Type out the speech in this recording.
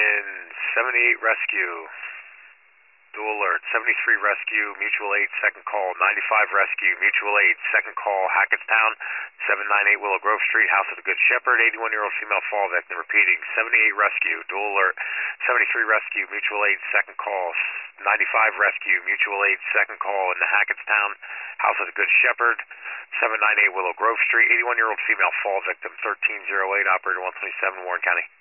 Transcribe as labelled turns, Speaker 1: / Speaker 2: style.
Speaker 1: in 78 rescue. Dual alert, 73 rescue, mutual aid, second call, 95 rescue, mutual aid, second call, Hackettstown, 798 Willow Grove Street, House of the Good Shepherd, 81-year-old female fall victim, repeating, 78 rescue, dual alert, 73 rescue, mutual aid, second call, 95 rescue, mutual aid, second call in the Hackettstown, House of the Good Shepherd, 798 Willow Grove Street, 81-year-old female fall victim, 1308, operator 127, Warren County.